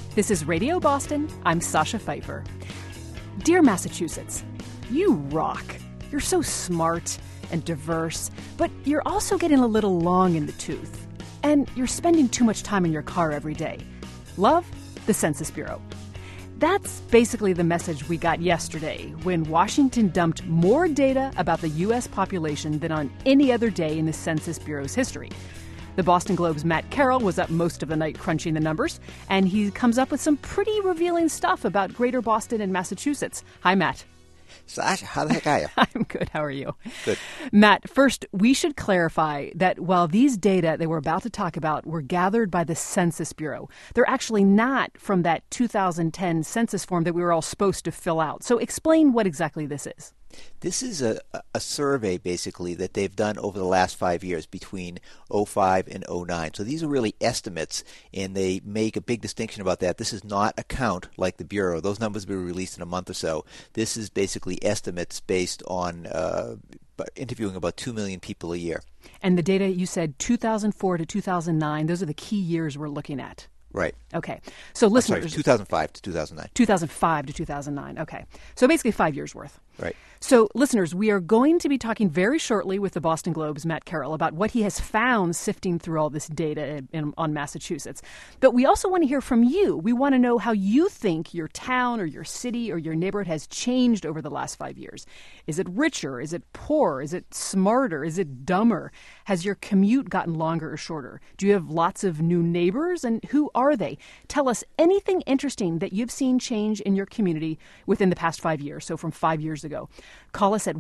This is Radio Boston. I'm Sasha Pfeiffer. Dear Massachusetts, you rock. You're so smart and diverse, but you're also getting a little long in the tooth. And you're spending too much time in your car every day. Love, the Census Bureau. That's basically the message we got yesterday when Washington dumped more data about the U.S. population than on any other day in the Census Bureau's history. The Boston Globe's Matt Carroll was up most of the night crunching the numbers, and he comes up with some pretty revealing stuff about Greater Boston and Massachusetts. Hi, Matt. Sasha, how the heck are you? I'm good. How are you? Good. Matt, first, we should clarify that while these data that we're about to talk about were gathered by the Census Bureau, they're actually not from that 2010 census form that we were all supposed to fill out. So explain what exactly this is. This is a survey, basically, that they've done over the last 5 years between '05 and '09. So these are really estimates, and they make a big distinction about that. This is not a count like the Bureau. Those numbers will be released in a month or so. This is basically estimates based on interviewing about 2 million people a year. And the data, you said 2004 to 2009, those are the key years we're looking at. Right. Okay. So listeners... Sorry, 2005 to 2009. 2005 to 2009. Okay. So basically 5 years worth. Right. So listeners, we are going to be talking very shortly with the Boston Globe's Matt Carroll about what he has found sifting through all this data on Massachusetts. But we also want to hear from you. We want to know how you think your town or your city or your neighborhood has changed over the last 5 years. Is it richer? Is it poorer? Is it smarter? Is it dumber? Has your commute gotten longer or shorter? Do you have lots of new neighbors? And who are they? Tell us anything interesting that you've seen change in your community within the past 5 years, so from 5 years ago. Call us at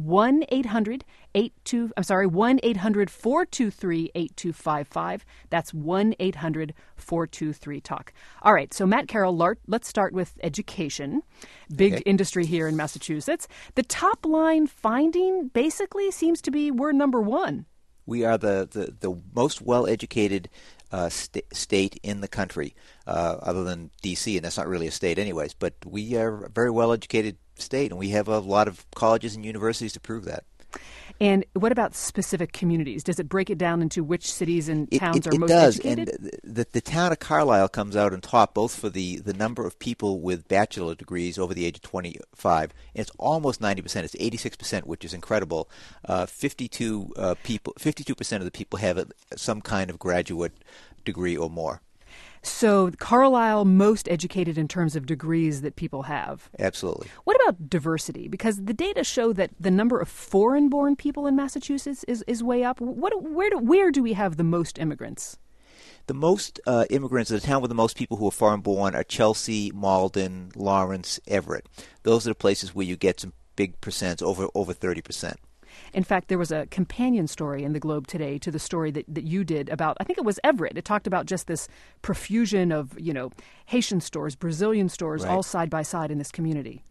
1-800-423-8255. That's 1-800-423-TALK. All right, so Matt Carroll, let's start with education. Big industry here in Massachusetts. The top line finding basically seems to be we're number one. We are the most well-educated state in the country, other than D.C., and that's not really a state anyways, but we are a very well-educated state, and we have a lot of colleges and universities to prove that. And what about specific communities? Does it break it down into which cities and towns are most educated? It does, and the town of Carlisle comes out on top, both for the number of people with bachelor degrees over the age of 25. And it's almost 90%. It's 86%, which is incredible. 52% of the people have some kind of graduate degree or more. So Carlisle most educated in terms of degrees that people have. Absolutely. What about diversity? Because the data show that the number of foreign-born people in Massachusetts is way up. Where do we have the most immigrants? The most immigrants, the town with the most people who are foreign-born are Chelsea, Malden, Lawrence, Everett. Those are the places where you get some big percents, over 30%. In fact, there was a companion story in the Globe today to the story that you did about, I think it was Everett. It talked about just this profusion of, Haitian stores, Brazilian stores, all side by side in this community.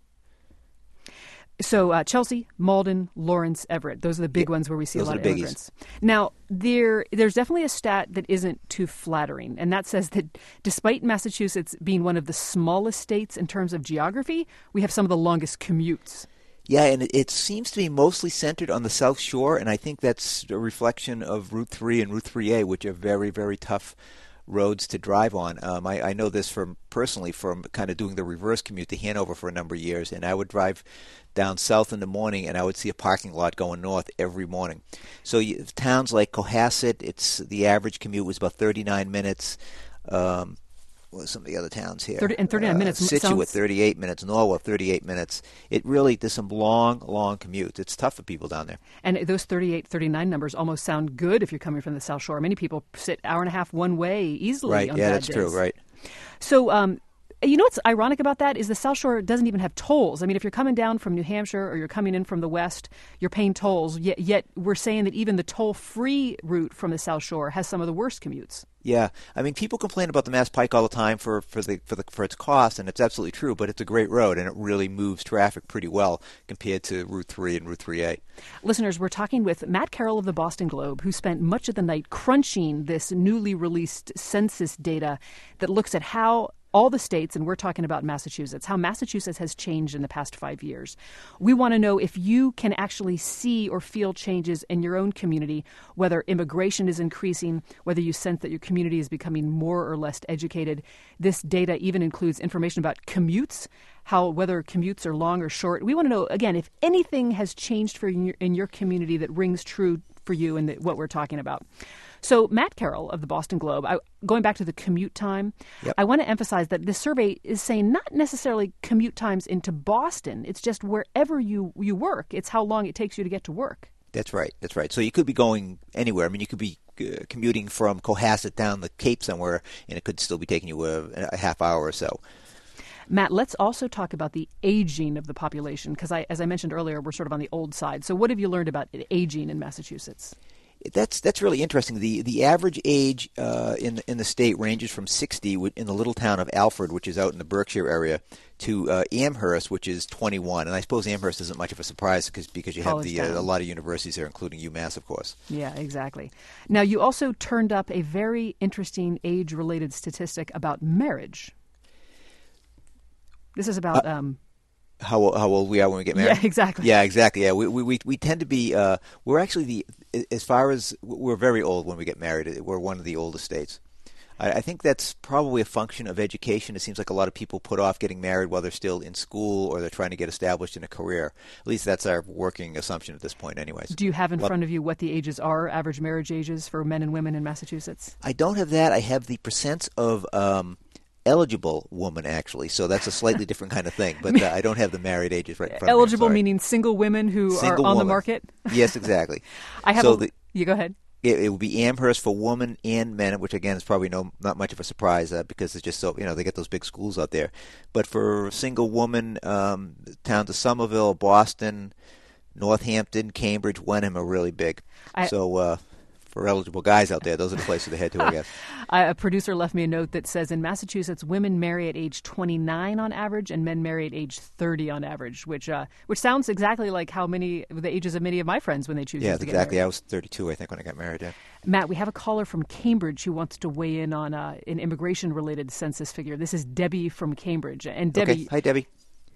So Chelsea, Malden, Lawrence, Everett, those are the big ones where we see a lot of immigrants. Now, there's definitely a stat that isn't too flattering, and that says that despite Massachusetts being one of the smallest states in terms of geography, we have some of the longest commutes. Yeah, and it seems to be mostly centered on the South Shore, and I think that's a reflection of Route 3 and Route 3A, which are very, very tough roads to drive on. I know this personally from kind of doing the reverse commute to Hanover for a number of years, and I would drive down south in the morning, and I would see a parking lot going north every morning. So towns like Cohasset, the average commute was about 39 minutes. What are some of the other towns here? 39 minutes. Scituate, 38 minutes. Norwell, 38 minutes. There's some long commutes. It's tough for people down there. And those 38, 39 numbers almost sound good if you're coming from the South Shore. Many people sit hour and a half one way easily on bad days. Right, yeah, that's true, right. So, you know what's ironic about that is the South Shore doesn't even have tolls. I mean, if you're coming down from New Hampshire or you're coming in from the west, you're paying tolls. Yet we're saying that even the toll-free route from the South Shore has some of the worst commutes. Yeah, I mean, people complain about the Mass Pike all the time for its cost, and it's absolutely true. But it's a great road, and it really moves traffic pretty well compared to Route 3 and Route 3A. Listeners, we're talking with Matt Carroll of the Boston Globe, who spent much of the night crunching this newly released census data that looks at how all the states, and we're talking about Massachusetts, how Massachusetts has changed in the past 5 years. We want to know if you can actually see or feel changes in your own community, whether immigration is increasing, whether you sense that your community is becoming more or less educated. This data even includes information about commutes, whether commutes are long or short. We want to know, again, if anything has changed for you in your community that rings true for you and what we're talking about. So Matt Carroll of the Boston Globe, going back to the commute time, Yep. I want to emphasize that this survey is saying not necessarily commute times into Boston. It's just wherever you work. It's how long it takes you to get to work. That's right. That's right. So you could be going anywhere. I mean, you could be commuting from Cohasset down the Cape somewhere, and it could still be taking you a half hour or so. Matt, let's also talk about the aging of the population, because as I mentioned earlier, we're sort of on the old side. So what have you learned about aging in Massachusetts? That's really interesting. The average age in the state ranges from 60 in the little town of Alfred, which is out in the Berkshire area, to Amherst, which is 21. And I suppose Amherst isn't much of a surprise because you have a lot of universities there, including UMass, of course. Yeah, exactly. Now, you also turned up a very interesting age-related statistic about marriage. This is about how old we are when we get married. Yeah, exactly. Yeah, exactly. Yeah, we tend to be. We're actually as far as we're very old when we get married. We're one of the oldest states. I think that's probably a function of education. It seems like a lot of people put off getting married while they're still in school or they're trying to get established in a career. At least that's our working assumption at this point, anyways. Do you have in front of you what the ages are, average marriage ages for men and women in Massachusetts? I don't have that. I have the percents of eligible woman, actually, so that's a slightly different kind of thing. But I don't have the married ages right in front eligible of me. meaning single women who Single are on woman. The market? Yes, exactly. I have so you go ahead. It would be Amherst for women and men, which again is probably not much of a surprise because it's just so they get those big schools out there. But for single woman, towns of Somerville, Boston, Northampton, Cambridge, Wenham are really big. For eligible guys out there, those are the places to head to, I guess. A producer left me a note that says in Massachusetts, women marry at age 29 on average, and men marry at age 30 on average, which sounds exactly like the ages of many of my friends when they choose to get exactly. married. I was 32, I think, when I got married. Yeah. Matt, we have a caller from Cambridge who wants to weigh in on an immigration-related census figure. This is Debbie from Cambridge. And Debbie, okay. Hi, Debbie.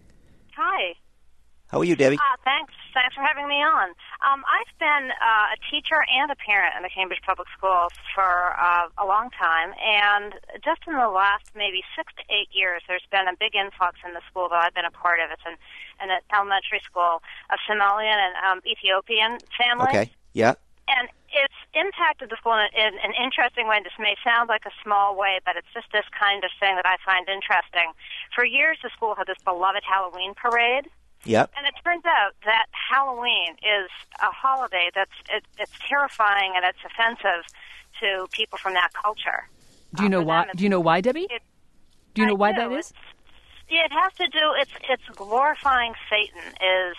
Hi. How are you, Debbie? Thanks for having me on. I've been a teacher and a parent in the Cambridge Public Schools for a long time, and just in the last maybe 6 to 8 years, there's been a big influx in the school that I've been a part of. It's an elementary school of Somalian and Ethiopian families. Okay, yeah. And it's impacted the school in an interesting way. This may sound like a small way, but it's just this kind of thing that I find interesting. For years, the school had this beloved Halloween parade. Yep. And it turns out that Halloween is a holiday it's terrifying and it's offensive to people from that culture. Do you know why? Do you know why, Debbie? Do you know why that is? It has to do. It's glorifying Satan. Is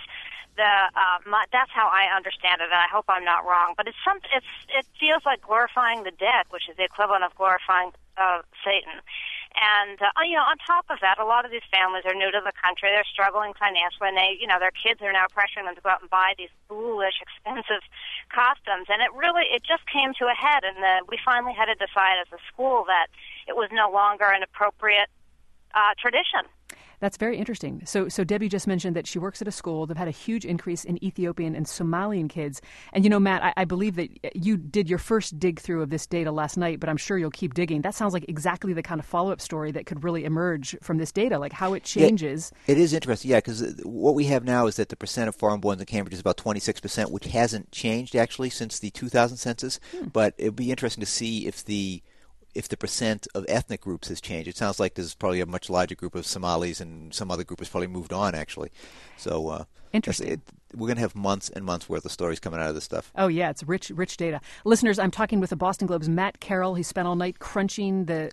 that's how I understand it, and I hope I'm not wrong. But it feels like glorifying the dead, which is the equivalent of glorifying Satan. And, on top of that, a lot of these families are new to the country. They're struggling financially, and their kids are now pressuring them to go out and buy these foolish, expensive costumes. And it just came to a head, and we finally had to decide as a school that it was no longer an appropriate tradition. That's very interesting. So Debbie just mentioned that she works at a school. They've had a huge increase in Ethiopian and Somalian kids. And, Matt, I believe that you did your first dig through of this data last night, but I'm sure you'll keep digging. That sounds like exactly the kind of follow-up story that could really emerge from this data, like how it changes. Yeah, it is interesting, because what we have now is that the percent of foreign-borns in Cambridge is about 26%, which hasn't changed, actually, since the 2000 census. But it would be interesting to see if the percent of ethnic groups has changed. It sounds like there's probably a much larger group of Somalis and some other group has probably moved on, actually. So interesting. We're going to have months and months worth of stories coming out of this stuff. Oh, yeah, it's rich data. Listeners, I'm talking with the Boston Globe's Matt Carroll. He spent all night crunching the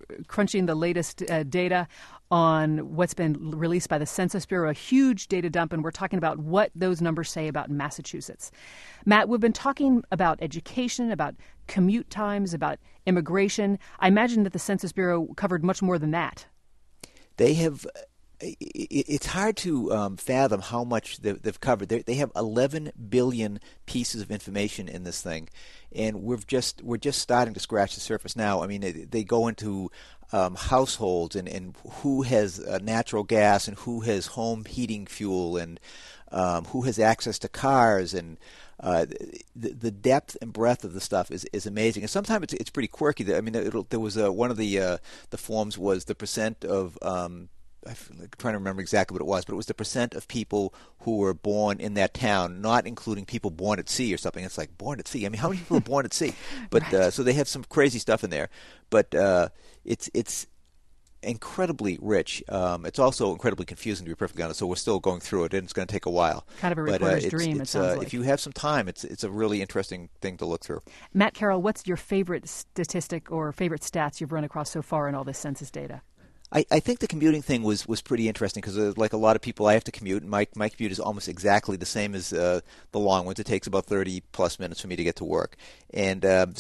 latest data on what's been released by the Census Bureau, a huge data dump, and we're talking about what those numbers say about Massachusetts. Matt, we've been talking about education, about commute times, about immigration. I imagine that the Census Bureau covered much more than that. They have it's hard to fathom how much they've covered. They have 11 billion pieces of information in this thing, and we're just starting to scratch the surface now. I mean, they go into households and who has natural gas and who has home heating fuel and who has access to cars, and the depth and breadth of the stuff is amazing. And sometimes it's pretty quirky. I mean, there was one of the forms was the percent of I'm trying to remember exactly what it was, but it was the percent of people who were born in that town, not including people born at sea or something. It's like, born at sea? I mean, how many people are born at sea? But right. So they have some crazy stuff in there. But it's incredibly rich. It's also incredibly confusing, to be perfectly honest. So we're still going through it, and it's going to take a while. Kind of a reporter's dream, it sounds like. If you have some time, it's a really interesting thing to look through. Matt Carroll, what's your favorite statistic or favorite stats you've run across so far in all this census data? I think the commuting thing was pretty interesting because, like a lot of people, I have to commute, and my commute is almost exactly the same as the long ones. It takes about 30+ minutes for me to get to work, and that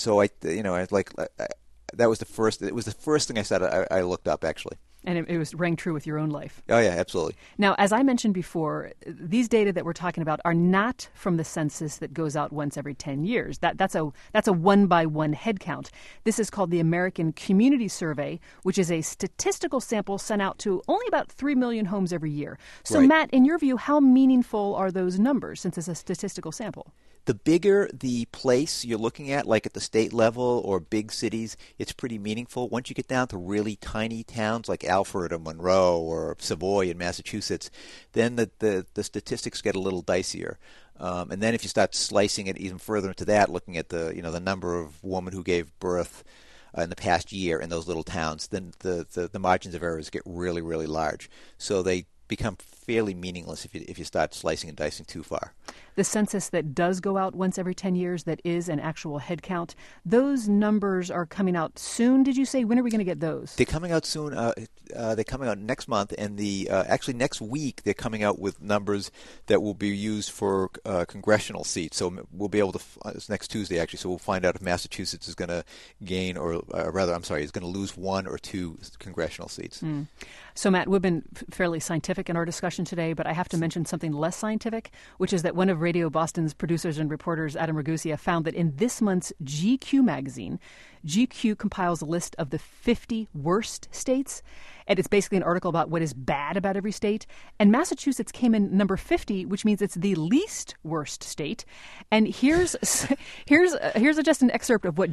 was the first. It was the first thing I said I looked up, actually. And it rang true with your own life. Oh, yeah, absolutely. Now, as I mentioned before, these data that we're talking about are not from the census that goes out once every 10 years. That's a one-by-one head count. This is called the American Community Survey, which is a statistical sample sent out to only about 3 million homes every year. So, right. Matt, in your view, how meaningful are those numbers since it's a statistical sample? The bigger the place you're looking at, like at the state level or big cities, it's pretty meaningful. Once you get down to really tiny towns like Alfred or Monroe or Savoy in Massachusetts, then the statistics get a little dicier. And then if you start slicing it even further into that, looking at the number of women who gave birth in the past year in those little towns, then the margins of errors get really, really large. So they become fairly meaningless if you start slicing and dicing too far. The census that does go out once every 10 years, that is an actual head count, those numbers are coming out soon, did you say? When are we going to get those? They're coming out soon. They're coming out next month, and actually next week they're coming out with numbers that will be used for congressional seats. So we'll be able to, it's next Tuesday actually, so we'll find out if Massachusetts is going to gain is going to lose 1 or 2 congressional seats. Mm. So Matt, we've been fairly scientific in our discussion today, but I have to mention something less scientific, which is that one of Radio Boston's producers and reporters, Adam Ragusa, found that in this month's GQ magazine, GQ compiles a list of the 50 worst states, and it's basically an article about what is bad about every state. And Massachusetts came in number 50, which means it's the least worst state. And here's just an excerpt of what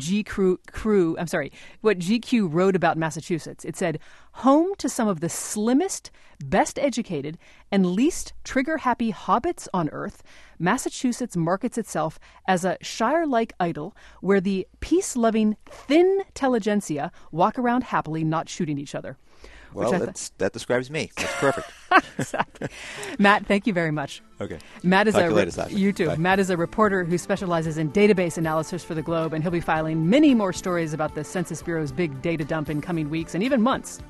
GQ wrote about Massachusetts. It said, "Home to some of the slimmest, best educated, and least trigger-happy hobbits on earth, Massachusetts markets itself as a shire-like idyll where the peace-loving, thin intelligentsia walk around happily, not shooting each other." Well, that describes me. That's perfect. Exactly. Matt, thank you very much. Okay. Matt is you too. Bye. Matt is a reporter who specializes in database analysis for the Globe, and he'll be filing many more stories about the Census Bureau's big data dump in coming weeks and even months.